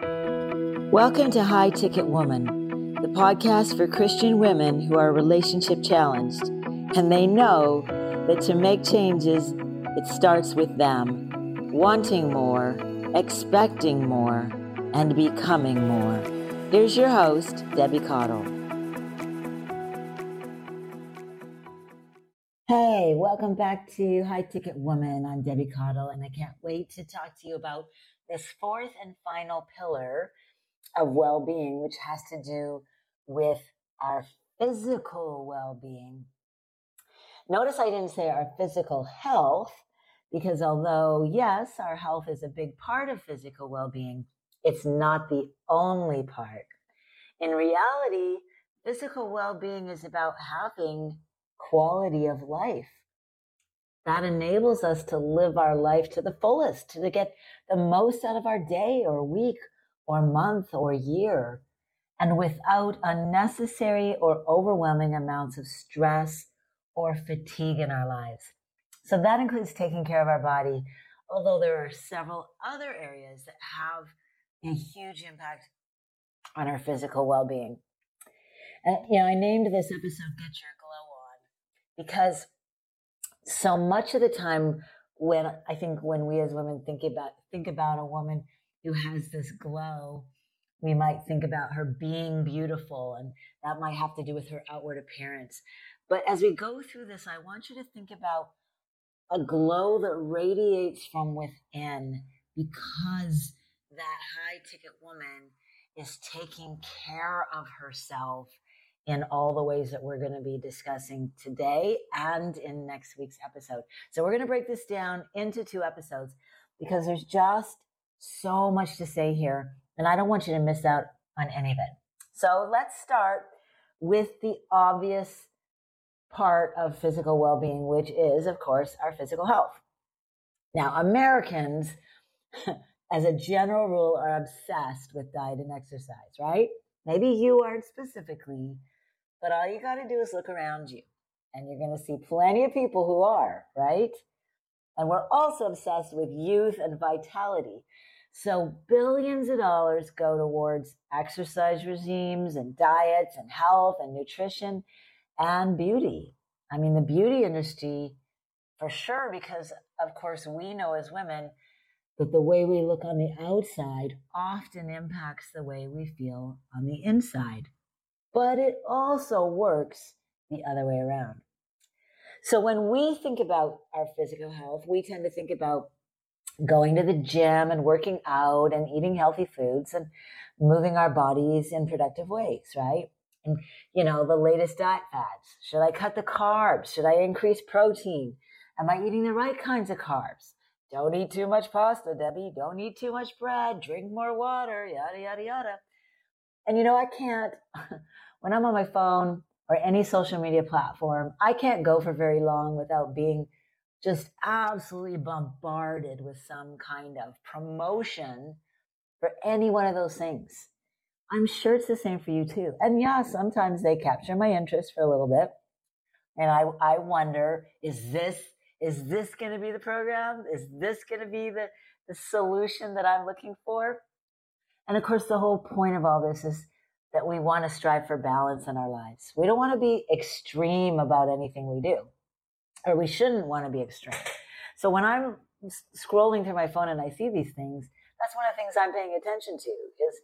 Welcome to High Ticket Woman, the podcast for Christian women who are relationship challenged, and they know that to make changes, it starts with them, wanting more, expecting more, and becoming more. Here's your host, Debbie Cottle. Hey, welcome back to High Ticket Woman. I'm Debbie Cottle, and I can't wait to talk to you about this fourth and final pillar of well-being, which has to do with our physical well-being. Notice I didn't say our physical health, because although, yes, our health is a big part of physical well-being, it's not the only part. In reality, physical well-being is about having quality of life. That enables us to live our life to the fullest, to get the most out of our day or week or month or year, and without unnecessary or overwhelming amounts of stress or fatigue in our lives. So that includes taking care of our body, although there are several other areas that have a huge impact on our physical well-being. I named this episode Get Your Glow On because so much of the time when we as women think about a woman who has this glow, we might think about her being beautiful, and that might have to do with her outward appearance. But as we go through this, I want you to think about a glow that radiates from within, because that high ticket woman is taking care of herself in all the ways that we're going to be discussing today and in next week's episode. So we're going to break this down into 2 episodes because there's just so much to say here, and I don't want you to miss out on any of it. So let's start with the obvious part of physical well-being, which is, of course, our physical health. Now, Americans, as a general rule, are obsessed with diet and exercise, right? Maybe you aren't specifically, but all you got to do is look around you, and you're going to see plenty of people who are, right? And we're also obsessed with youth and vitality. So billions of dollars go towards exercise regimes and diets and health and nutrition and beauty. I mean, the beauty industry, for sure, because, of course, we know as women that the way we look on the outside often impacts the way we feel on the inside. But it also works the other way around. So when we think about our physical health, we tend to think about going to the gym and working out and eating healthy foods and moving our bodies in productive ways, right? And, the latest diet fads. Should I cut the carbs? Should I increase protein? Am I eating the right kinds of carbs? Don't eat too much pasta, Debbie. Don't eat too much bread. Drink more water, yada, yada, yada. And, I can't, when I'm on my phone or any social media platform, I can't go for very long without being just absolutely bombarded with some kind of promotion for any one of those things. I'm sure it's the same for you too. And yeah, sometimes they capture my interest for a little bit. And I wonder, is this going to be the program? Is this going to be the solution that I'm looking for? And of course, the whole point of all this is that we want to strive for balance in our lives. We don't want to be extreme about anything we do, or we shouldn't want to be extreme. So when I'm scrolling through my phone and I see these things, that's one of the things I'm paying attention to is,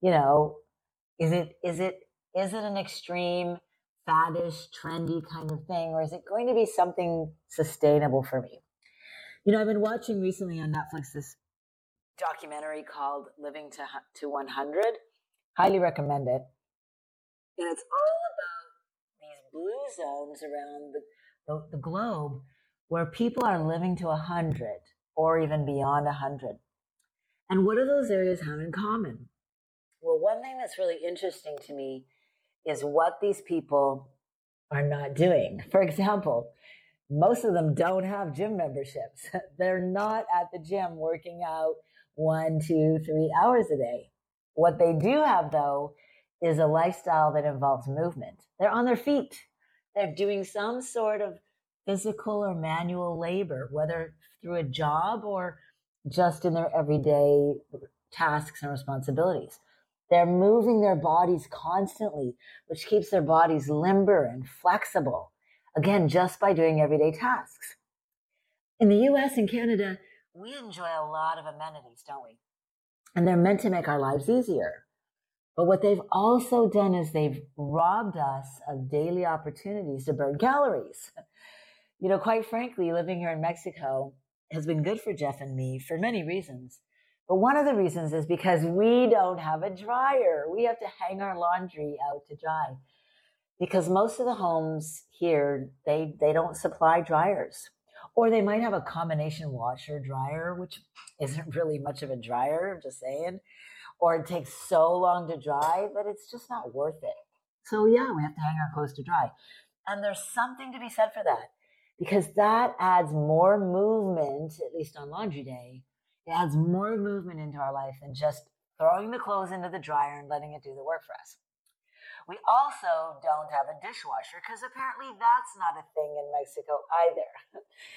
is it an extreme, faddish, trendy kind of thing, or is it going to be something sustainable for me? I've been watching recently on Netflix this documentary called Living to 100. Highly recommend it. And it's all about these blue zones around the globe where people are living to 100 or even beyond 100. And what do those areas have in common? Well, one thing that's really interesting to me is what these people are not doing. For example, most of them don't have gym memberships. They're not at the gym working out 1, 2, 3 hours a day. What they do have, though, is a lifestyle that involves movement. They're on their feet. They're doing some sort of physical or manual labor, whether through a job or just in their everyday tasks and responsibilities. They're moving their bodies constantly, which keeps their bodies limber and flexible. Again, just by doing everyday tasks. In the US and Canada, we enjoy a lot of amenities, don't we? And they're meant to make our lives easier. But what they've also done is they've robbed us of daily opportunities to burn calories. You know, quite frankly, living here in Mexico has been good for Jeff and me for many reasons. But one of the reasons is because we don't have a dryer. We have to hang our laundry out to dry because most of the homes here, they don't supply dryers. Or they might have a combination washer dryer, which isn't really much of a dryer, just saying. Or it takes so long to dry that it's just not worth it. So yeah, we have to hang our clothes to dry. And there's something to be said for that because that adds more movement, at least on laundry day. It adds more movement into our life than just throwing the clothes into the dryer and letting it do the work for us. We also don't have a dishwasher because apparently that's not a thing in Mexico either.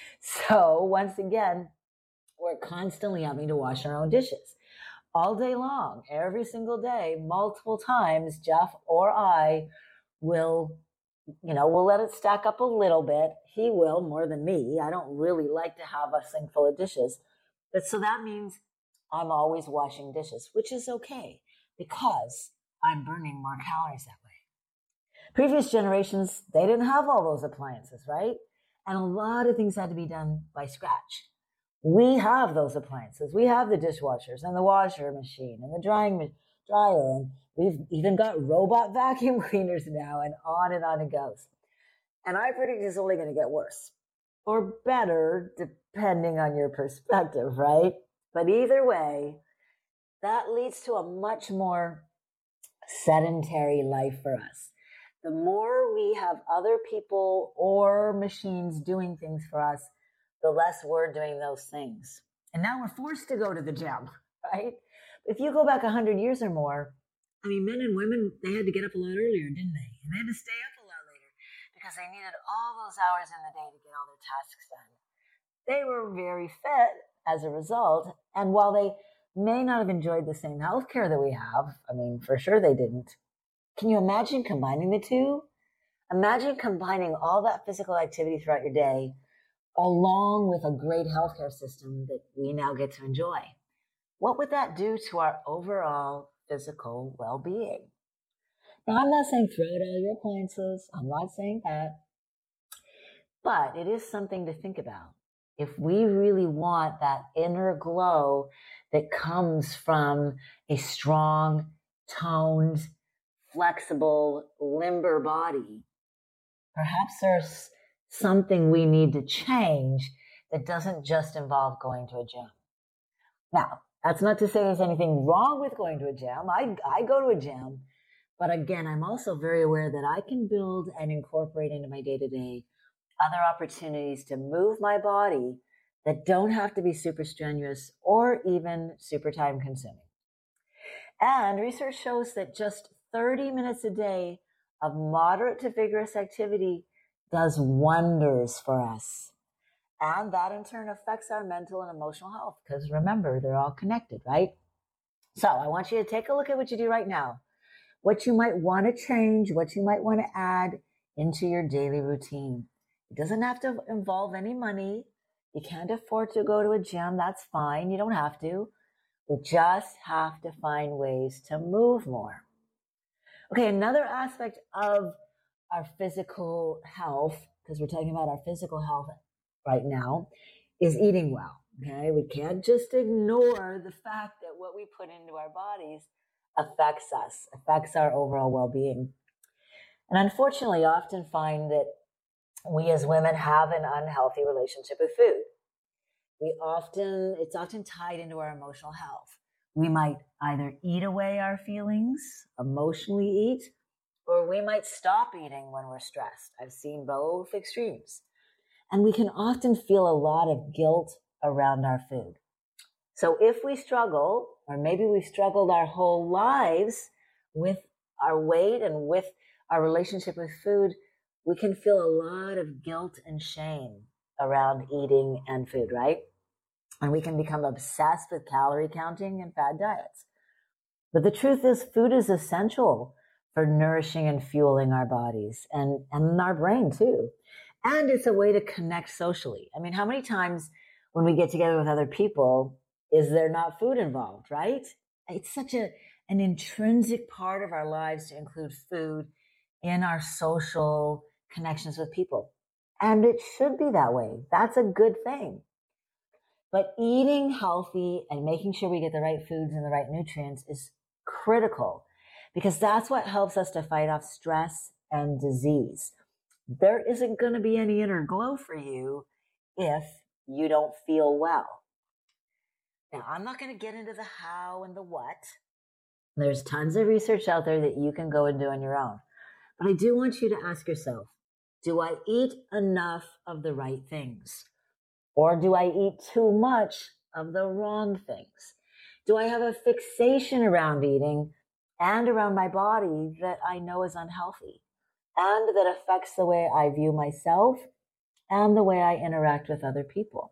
So once again, we're constantly having to wash our own dishes all day long, every single day, multiple times. Jeff or I will, we'll let it stack up a little bit. He will more than me. I don't really like to have a sink full of dishes. But so that means I'm always washing dishes, which is okay because I'm burning more calories that way. Previous generations, they didn't have all those appliances, right? And a lot of things had to be done by scratch. We have those appliances. We have the dishwashers and the washer machine and the dryer. And we've even got robot vacuum cleaners now, and on it goes. And I predict it's only going to get worse or better, depending on your perspective, right? But either way, that leads to a much more sedentary life for us. The more we have other people or machines doing things for us, the less we're doing those things. And now we're forced to go to the gym, right? If you go back 100 years or more, I mean, men and women, they had to get up a lot earlier, didn't they? And they had to stay up a lot later because they needed all those hours in the day to get all their tasks done. They were very fit as a result. And while they may not have enjoyed the same health care that we have, I mean, for sure they didn't. Can you imagine combining the two? Imagine combining all that physical activity throughout your day along with a great healthcare system that we now get to enjoy. What would that do to our overall physical well-being? Now, I'm not saying throw out all your appliances. I'm not saying that. But it is something to think about. If we really want that inner glow that comes from a strong, toned, flexible, limber body, perhaps there's something we need to change that doesn't just involve going to a gym. Now, that's not to say there's anything wrong with going to a gym. I go to a gym, but again, I'm also very aware that I can build and incorporate into my day-to-day other opportunities to move my body that don't have to be super strenuous or even super time consuming. And research shows that just 30 minutes a day of moderate to vigorous activity does wonders for us. And that in turn affects our mental and emotional health because remember, they're all connected, right? So I want you to take a look at what you do right now, what you might want to change, what you might want to add into your daily routine. It doesn't have to involve any money. You can't afford to go to a gym. That's fine. You don't have to. We just have to find ways to move more. Okay, another aspect of our physical health, because we're talking about our physical health right now, is eating well. Okay, we can't just ignore the fact that what we put into our bodies affects us, affects our overall well-being. And unfortunately, I often find that we as women have an unhealthy relationship with food. It's often tied into our emotional health. We might either eat away our feelings, emotionally eat, or we might stop eating when we're stressed. I've seen both extremes. And we can often feel a lot of guilt around our food. So if we struggle, or maybe we've struggled our whole lives with our weight and with our relationship with food, we can feel a lot of guilt and shame around eating and food, right? And we can become obsessed with calorie counting and fad diets. But the truth is, food is essential for nourishing and fueling our bodies and our brain too. And it's a way to connect socially. I mean, how many times when we get together with other people, is there not food involved, right? It's such an intrinsic part of our lives to include food in our social connections with people. And it should be that way. That's a good thing. But eating healthy and making sure we get the right foods and the right nutrients is critical, because that's what helps us to fight off stress and disease. There isn't going to be any inner glow for you if you don't feel well. Now, I'm not going to get into the how and the what. There's tons of research out there that you can go and do on your own. But I do want you to ask yourself, do I eat enough of the right things? Or do I eat too much of the wrong things? Do I have a fixation around eating and around my body that I know is unhealthy and that affects the way I view myself and the way I interact with other people?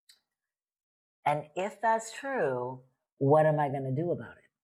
And if that's true, what am I going to do about it?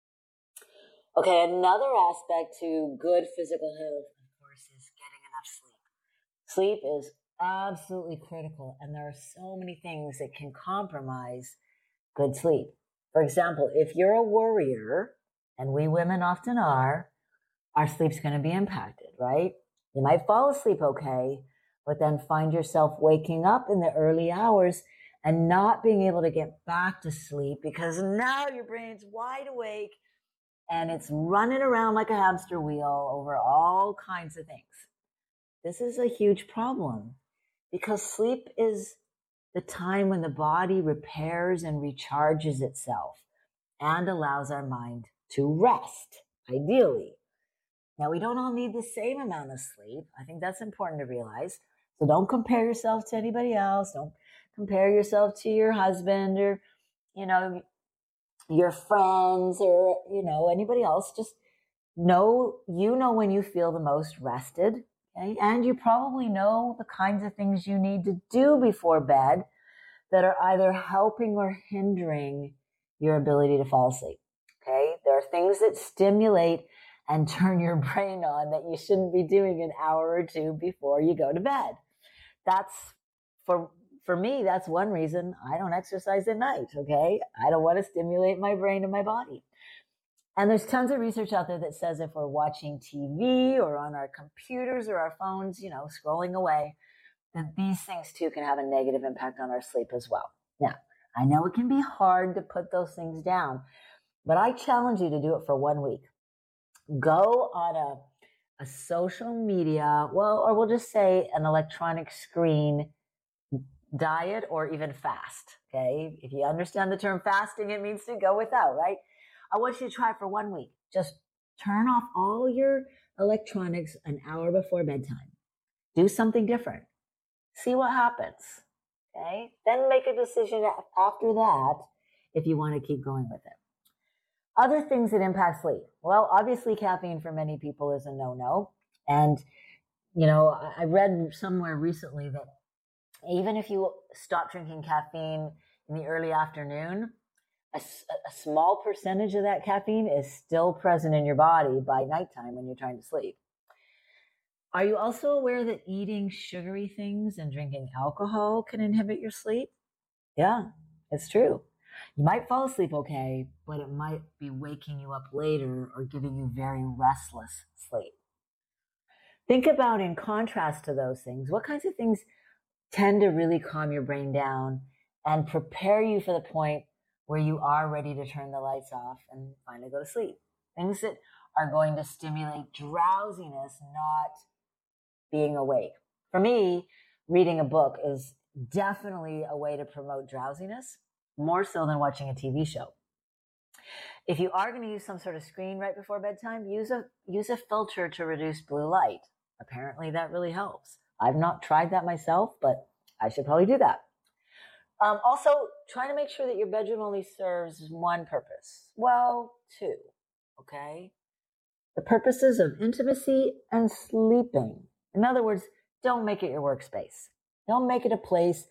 Okay, another aspect to good physical health, of course, is getting enough sleep. Sleep is absolutely critical, and there are so many things that can compromise good sleep. For example, if you're a worrier, and we women often are, our sleep's going to be impacted, right? You might fall asleep okay, but then find yourself waking up in the early hours and not being able to get back to sleep because now your brain's wide awake and it's running around like a hamster wheel over all kinds of things. This is a huge problem because sleep is the time when the body repairs and recharges itself and allows our mind to rest, ideally. Now, we don't all need the same amount of sleep. I think that's important to realize. So don't compare yourself to anybody else. Don't compare yourself to your husband or, your friends or, anybody else. Just know when you feel the most rested. Okay? And you probably know the kinds of things you need to do before bed that are either helping or hindering your ability to fall asleep. Okay? There are things that stimulate and turn your brain on that you shouldn't be doing an hour or two before you go to bed. That's for me, that's one reason I don't exercise at night, okay? I don't want to stimulate my brain and my body. And there's tons of research out there that says if we're watching TV or on our computers or our phones, scrolling away, that these things too can have a negative impact on our sleep as well. Now, I know it can be hard to put those things down, but I challenge you to do it for 1 week. Go on a social media, or we'll just say an electronic screen diet or even fast, okay? If you understand the term fasting, it means to go without, right? I want you to try it for 1 week. Just turn off all your electronics an hour before bedtime. Do something different. See what happens, okay? Then make a decision after that if you want to keep going with it. Other things that impact sleep. Well, obviously caffeine for many people is a no-no. And, I read somewhere recently that even if you stop drinking caffeine in the early afternoon, a small percentage of that caffeine is still present in your body by nighttime when you're trying to sleep. Are you also aware that eating sugary things and drinking alcohol can inhibit your sleep? Yeah, it's true. You might fall asleep okay, but it might be waking you up later or giving you very restless sleep. Think about, in contrast to those things, what kinds of things tend to really calm your brain down and prepare you for the point where you are ready to turn the lights off and finally go to sleep. Things that are going to stimulate drowsiness, not being awake. For me, reading a book is definitely a way to promote drowsiness, more so than watching a TV show. If you are going to use some sort of screen right before bedtime, use a filter to reduce blue light. Apparently that really helps. I've not tried that myself, but I should probably do that. Also, try to make sure that your bedroom only serves one purpose. Well, two, okay? The purposes of intimacy and sleeping. In other words, don't make it your workspace. Don't make it a place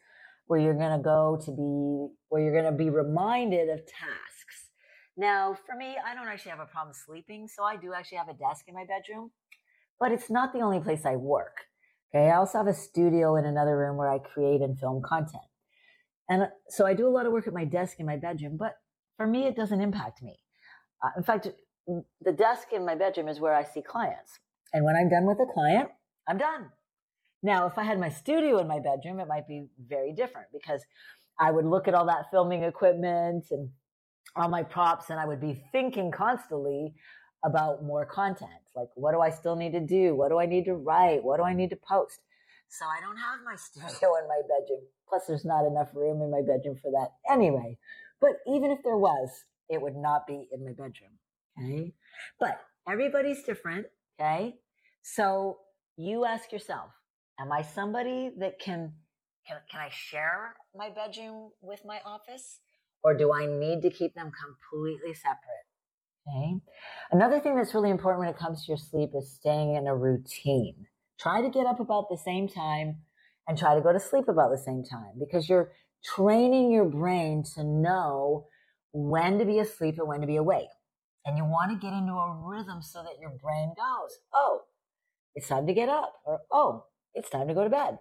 where you're going to go to be, where you're going to be reminded of tasks. Now, for me, I don't actually have a problem sleeping, so I do actually have a desk in my bedroom, but it's not the only place I work. Okay, I also have a studio in another room where I create and film content. And so I do a lot of work at my desk in my bedroom, but for me, it doesn't impact me. In fact, the desk in my bedroom is where I see clients. And when I'm done with a client, I'm done. Now, if I had my studio in my bedroom, it might be very different because I would look at all that filming equipment and all my props, and I would be thinking constantly about more content. Like, what do I still need to do? What do I need to write? What do I need to post? So I don't have my studio in my bedroom. Plus, there's not enough room in my bedroom for that anyway. But even if there was, it would not be in my bedroom. Okay. But everybody's different. Okay. So you ask yourself, am I somebody that can I share my bedroom with my office? Or do I need to keep them completely separate? Okay. Another thing that's really important when it comes to your sleep is staying in a routine. Try to get up about the same time and try to go to sleep about the same time, because you're training your brain to know when to be asleep and when to be awake. And you want to get into a rhythm so that your brain goes, oh, it's time to get up, or oh, it's time to go to bed.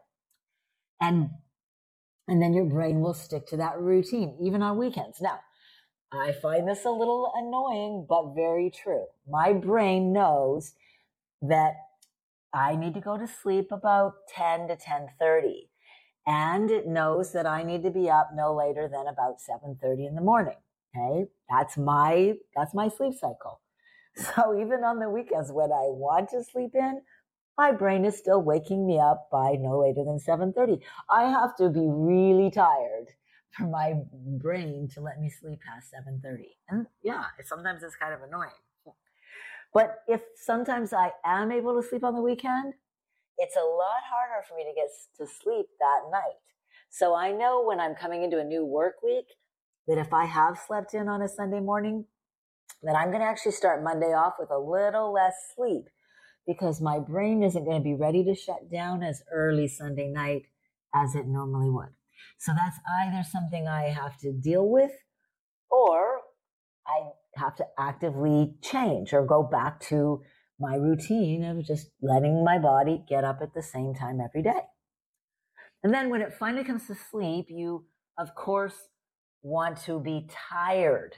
And then your brain will stick to that routine, even on weekends. Now, I find this a little annoying, but very true. My brain knows that I need to go to sleep about 10 to 10:30. And it knows that I need to be up no later than about 7:30 in the morning. Okay. That's my sleep cycle. So even on the weekends when I want to sleep in, my brain is still waking me up by no later than 7:30. I have to be really tired for my brain to let me sleep past 7:30. And yeah, sometimes it's kind of annoying. But if sometimes I am able to sleep on the weekend, it's a lot harder for me to get to sleep that night. So I know when I'm coming into a new work week that if I have slept in on a Sunday morning, that I'm going to actually start Monday off with a little less sleep, because my brain isn't going to be ready to shut down as early Sunday night as it normally would. So that's either something I have to deal with, or I have to actively change or go back to my routine of just letting my body get up at the same time every day. And then when it finally comes to sleep, you, of course, want to be tired.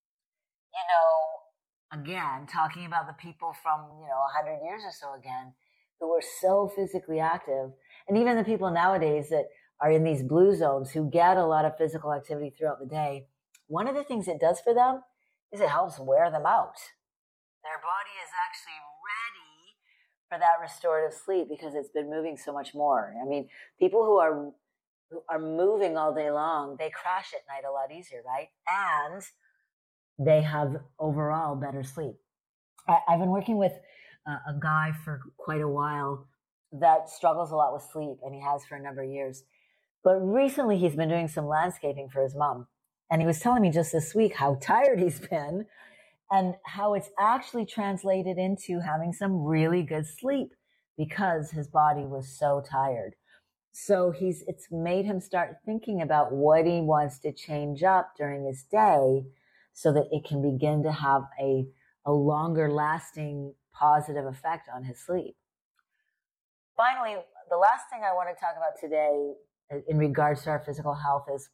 Again, talking about the people from, 100 years or so again, who were so physically active. And even the people nowadays that are in these blue zones who get a lot of physical activity throughout the day, one of the things it does for them is it helps wear them out. Their body is actually ready for that restorative sleep because it's been moving so much more. I mean, people who are moving all day long, they crash at night a lot easier, right? And they have overall better sleep. I've been working with a guy for quite a while that struggles a lot with sleep, and he has for a number of years. But recently he's been doing some landscaping for his mom. And he was telling me just this week how tired he's been and how it's actually translated into having some really good sleep because his body was so tired. So it's made him start thinking about what he wants to change up during his day so that it can begin to have a longer lasting positive effect on his sleep. Finally, the last thing I want to talk about today in regards to our physical health is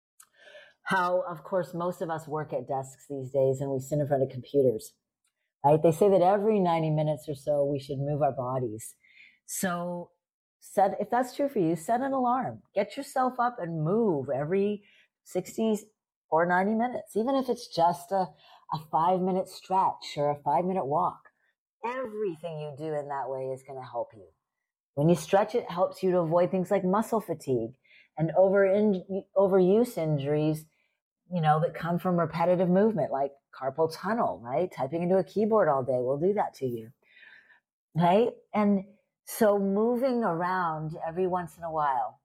how, of course, most of us work at desks these days and we sit in front of computers, right? They say that every 90 minutes or so, we should move our bodies. So if that's true for you, set an alarm. Get yourself up and move every 60 or 90 minutes, even if it's just a 5-minute stretch or a 5-minute walk. Everything you do in that way is going to help you. When you stretch, it helps you to avoid things like muscle fatigue and overuse injuries, that come from repetitive movement, like carpal tunnel, right? Typing into a keyboard all day will do that to you, right? And so moving around every once in a while,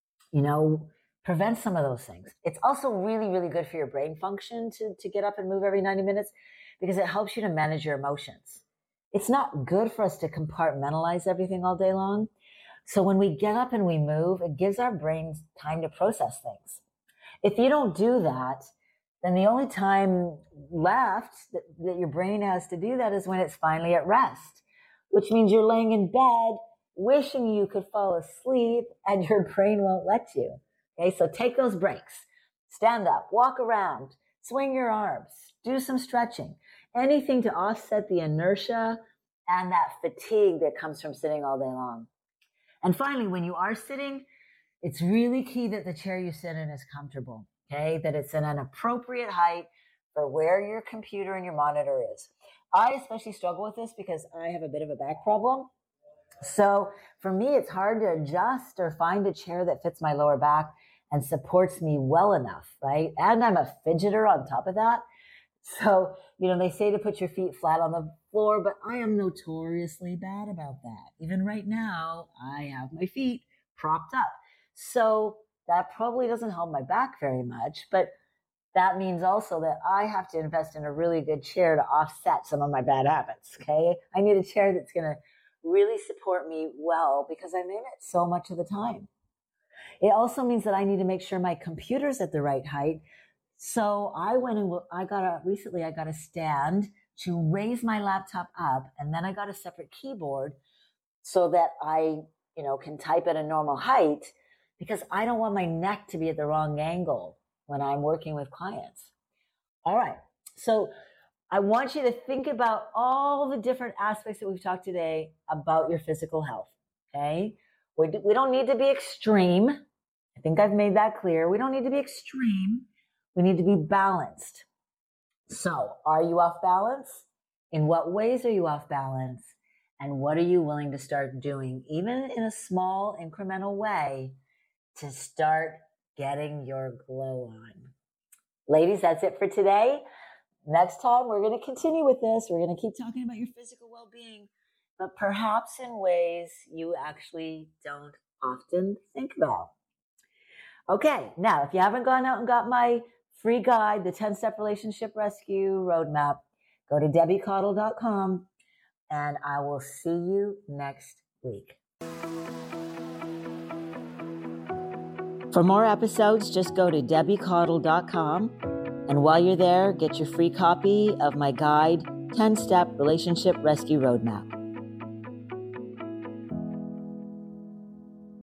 prevents some of those things. It's also really, really good for your brain function to get up and move every 90 minutes because it helps you to manage your emotions. It's not good for us to compartmentalize everything all day long, So when we get up and we move, it gives our brains time to process things. If you don't do that, then the only time left that your brain has to do that is when it's finally at rest, which means you're laying in bed wishing you could fall asleep and your brain won't let you. Okay, so take those breaks. Stand up, walk around, swing your arms, do some stretching, anything to offset the inertia and that fatigue that comes from sitting all day long. And finally, when you are sitting, it's really key that the chair you sit in is comfortable, okay? That it's in an appropriate height for where your computer and your monitor is. I especially struggle with this because I have a bit of a back problem. So for me, it's hard to adjust or find a chair that fits my lower back and supports me well enough, right? And I'm a fidgeter on top of that. So, they say to put your feet flat on the floor, but I am notoriously bad about that. Even right now, I have my feet propped up. So that probably doesn't help my back very much, but that means also that I have to invest in a really good chair to offset some of my bad habits, okay? I need a chair that's going to really support me well because I'm in it so much of the time. It also means that I need to make sure my computer's at the right height. So I went and recently I got a stand to raise my laptop up, and then I got a separate keyboard so that I, can type at a normal height because I don't want my neck to be at the wrong angle when I'm working with clients. All right. So I want you to think about all the different aspects that we've talked today about your physical health. Okay. We don't need to be extreme. I think I've made that clear. We don't need to be extreme. We need to be balanced. So, are you off balance? In what ways are you off balance? And what are you willing to start doing, even in a small incremental way, to start getting your glow on? Ladies, that's it for today. Next time, we're going to continue with this. We're going to keep talking about your physical well-being, but perhaps in ways you actually don't often think about. Okay, now, if you haven't gone out and got my free guide, the 10-Step Relationship Rescue Roadmap, go to debbiecaudle.com, and I will see you next week. For more episodes, just go to debbiecaudle.com, and while you're there, get your free copy of my guide, 10-Step Relationship Rescue Roadmap.